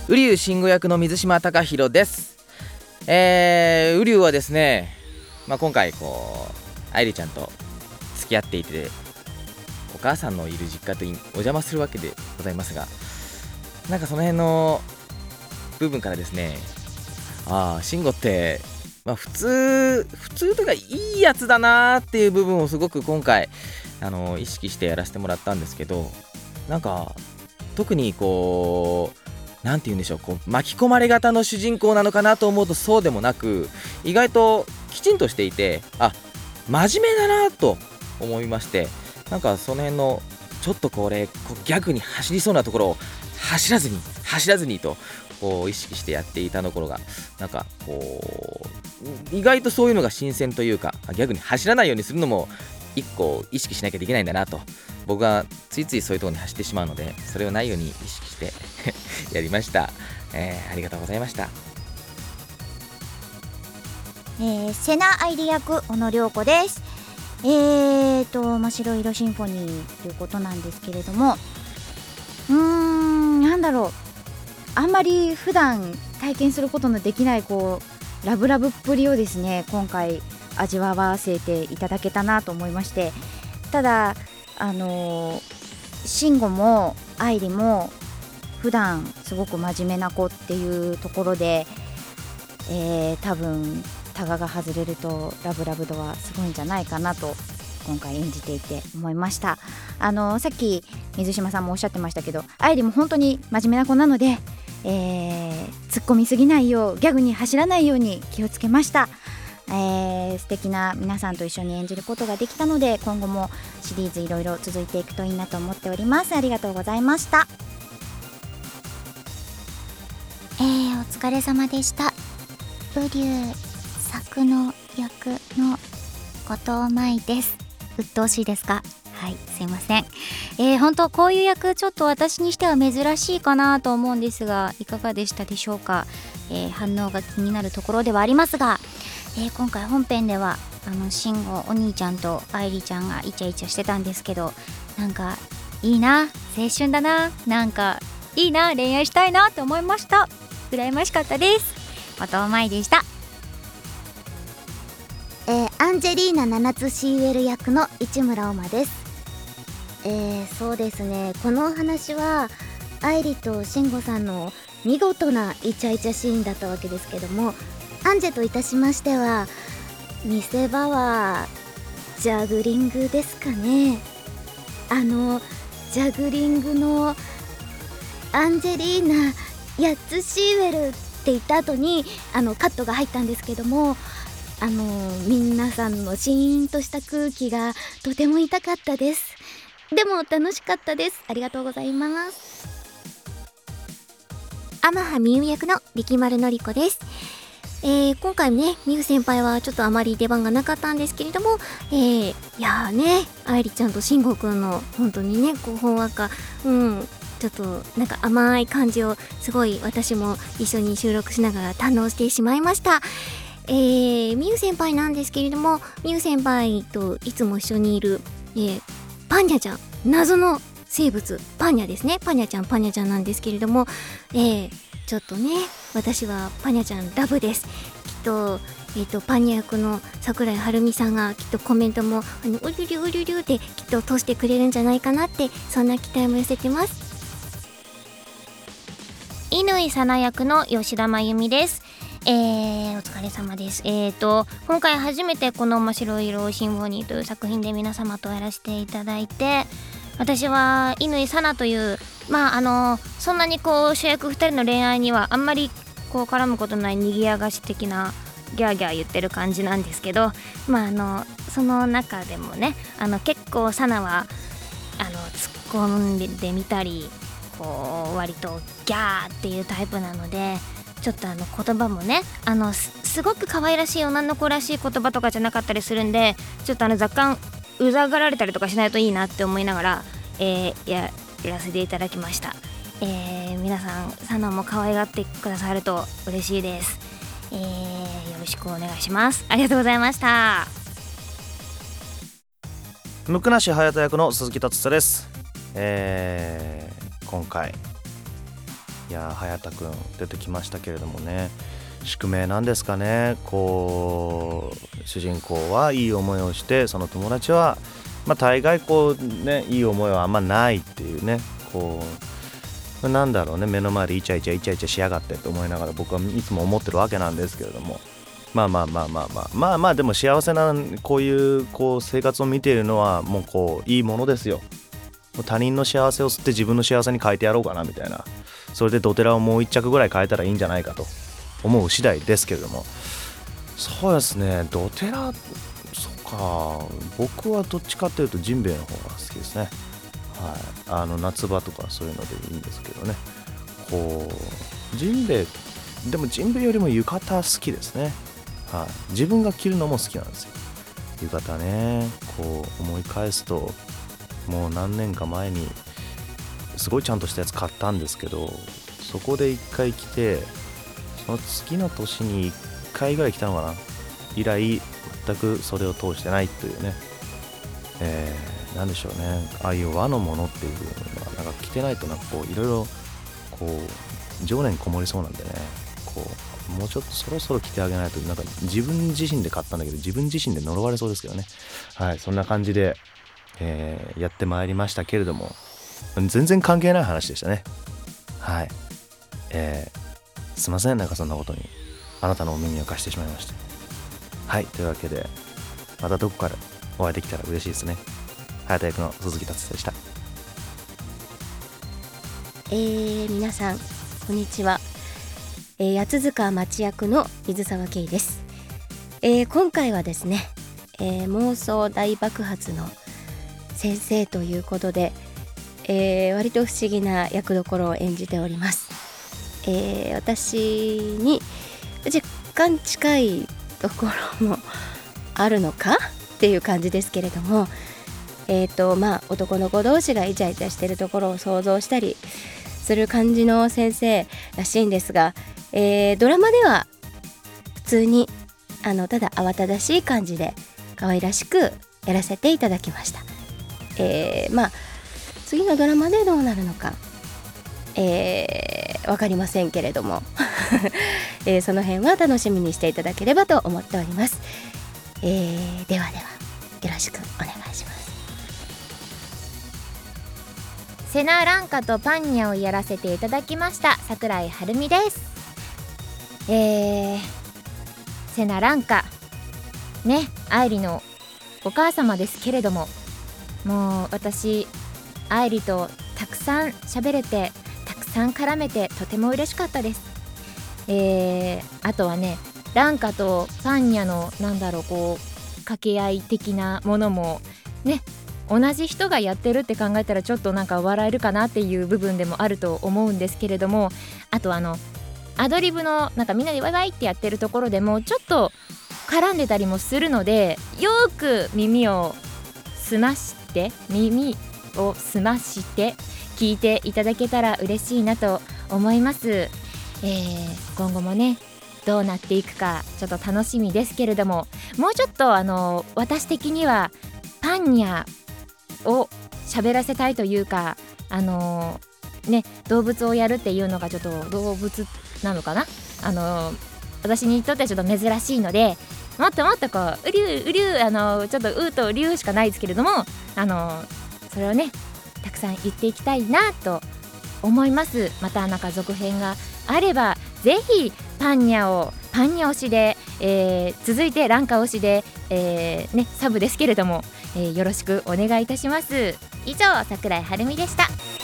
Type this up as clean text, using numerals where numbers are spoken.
瓜生慎吾役の水島貴弘です。瓜生はですね、今回愛梨ちゃんと付き合っていて、お母さんのいる実家にお邪魔するわけでございますが、なんかその辺の部分からですね、慎吾って、普通というかいいやつだなっていう部分をすごく今回意識してやらせてもらったんですけど、なんか特になんて言うんでしょう、巻き込まれ型の主人公なのかなと思うとそうでもなく、意外ときちんとしていて、真面目だなと思いまして、なんかその辺のちょっとギャグに走りそうなところを走らずにと意識してやっていたところが、なんか意外とそういうのが新鮮というか、ギャグに走らないようにするのも一個意識しなきゃできないんだなと、僕がついついそういうところに走ってしまうので、それをないように意識してやりました。ありがとうございました。 瀬名愛理役小野涼子です。白色シンフォニーということなんですけれども、なんだろう、あんまり普段体験することのできないラブラブっぷりをですね、今回味わわせていただけたなと思いまして、ただ慎吾も愛理も普段すごく真面目な子っていうところで、多分タガが外れるとラブラブ度はすごいんじゃないかなと今回演じていて思いました。さっき水島さんもおっしゃってましたけど、愛理も本当に真面目な子なので、突っ込みすぎないよう、ギャグに走らないように気をつけました。素敵な皆さんと一緒に演じることができたので、今後もシリーズいろいろ続いていくといいなと思っております。ありがとうございました。 お疲れ様でした。瓜生作の役の後藤舞です。鬱陶しいですか？はい、すいません。本当こういう役ちょっと私にしては珍しいかなと思うんですが、いかがでしたでしょうか？反応が気になるところではありますが、今回本編では慎吾お兄ちゃんと愛梨ちゃんがイチャイチャしてたんですけど、なんかいいな、青春だな、なんかいいな、恋愛したいなと思いました。羨ましかったです。後藤舞でした。 アンジェリーナ七つシーウェル役の市村omaです。そうですね、このお話は愛理と慎吾さんの見事なイチャイチャシーンだったわけですけども、アンジェといたしましては、見せ場はジャグリングですかね。ジャグリングのアンジェリーナ8つシーウェルって言った後にカットが入ったんですけども、皆さんのシーンとした空気がとても痛かったです。でも楽しかったです。ありがとうございます。 天羽美優役の力丸のり子です。今回もね、美羽先輩はちょっとあまり出番がなかったんですけれども、いやーね、愛理ちゃんと慎吾くんの本当にね、ほんわか、ちょっとなんか甘い感じをすごい私も一緒に収録しながら堪能してしまいました。美羽先輩なんですけれども、美羽先輩といつも一緒にいる、パンニャちゃん、謎の生物パンニャですね。パンニャちゃんなんですけれども、ちょっとね、私はパンニャちゃんラブです。きっとパンニャ役の桜井春美さんがきっとコメントもうりゅりゅうりゅりゅってきっと通してくれるんじゃないかなって、そんな期待も寄せてます。 乾紗奈役の吉田真由美です。お疲れ様です。今回初めてこの真白色シンフォニーという作品で皆様とやらせていただいて、私は乾紗奈というそんなに主役2人の恋愛にはあんまり絡むことない賑やかし的なギャーギャー言ってる感じなんですけど、その中でもね、結構紗奈は突っ込んでみたり割とギャーっていうタイプなので、ちょっと言葉もね、すごく可愛らしい女の子らしい言葉とかじゃなかったりするんで、ちょっと若干うざがられたりとかしないといいなって思いながら、やらせていただきました。皆さんサナも可愛がってくださると嬉しいです。よろしくお願いします。ありがとうございました。 むくなし隼人役の鈴木達也です。今回いや早田くん出てきましたけれどもね、宿命なんですかね。こう主人公はいい思いをして、その友達は大概こうねいい思いはあんまないっていうね、こうなんだろうね、目の前でイチャイチャしやがってと思いながら僕はいつも思ってるわけなんですけれども、まあでも幸せなこういう生活を見ているのはもうこういいものですよ。もう他人の幸せを吸って自分の幸せに変えてやろうかなみたいな、それでドテラをもう一着ぐらい変えたらいいんじゃないかと思う次第ですけれども、そうですね、ドテラ、そっか、僕はどっちかというとジンベエの方が好きですね。はい、夏場とかそういうのでいいんですけどね。こうジンベエ、でもジンベエよりも浴衣好きですね。はい、自分が着るのも好きなんですよ、浴衣ね。こう思い返すと、もう何年か前にすごいちゃんとしたやつ買ったんですけど、そこで1回着て、その次の年に1回ぐらい着たのかな、以来全くそれを通してないというね。なんでしょうね、ああいう和のものっていうのはなんか着てないとなんかこういろいろこう情念こもりそうなんでね、こうもうちょっとそろそろ着てあげないと、なんか自分自身で買ったんだけど自分自身で呪われそうですけどね。はい、そんな感じで、やってまいりましたけれども、全然関係ない話でしたね。はい、すいません、なんかそんなことにあなたのお耳を貸してしまいまして。はい、というわけでまたどこかでお会いできたら嬉しいですね。早田役の鈴木達也でした。 皆さんこんにちは。八塚町役の水沢圭です。今回はですね、妄想大爆発の先生ということで、割と不思議な役どころを演じております。私に若干近いところもあるのかっていう感じですけれども、男の子同士がイチャイチャしてるところを想像したりする感じの先生らしいんですが、ドラマでは普通にただ慌ただしい感じで可愛らしくやらせていただきました。次のドラマでどうなるのか、わかりませんけれども、その辺は楽しみにしていただければと思っております。ではよろしくお願いします。 セナランカとパンニャをやらせていただきました桜井春美です。セナランカね、愛理のお母様ですけれども、もう私愛理とたくさん喋れてたくさん絡めてとても嬉しかったです。あとはね、ランカとパンニャの掛け合い的なものもね、同じ人がやってるって考えたらちょっとなんか笑えるかなっていう部分でもあると思うんですけれども、あとアドリブのみんなでワイワイってやってるところでもちょっと絡んでたりもするので、よく耳を澄まして聞いていただけたら嬉しいなと思います。今後もねどうなっていくかちょっと楽しみですけれども、もうちょっと私的にはパンニャを喋らせたいというか、動物をやるっていうのがちょっと動物なのかな、私にとってはちょっと珍しいので、もっともっとこううりゅうちょっとうとりゅうしかないですけれども、それをねたくさん言っていきたいなと思います。また続編があればぜひパンニャ推しで、続いてランカ推しで、サブですけれども、よろしくお願いいたします。以上、桜井春美でした。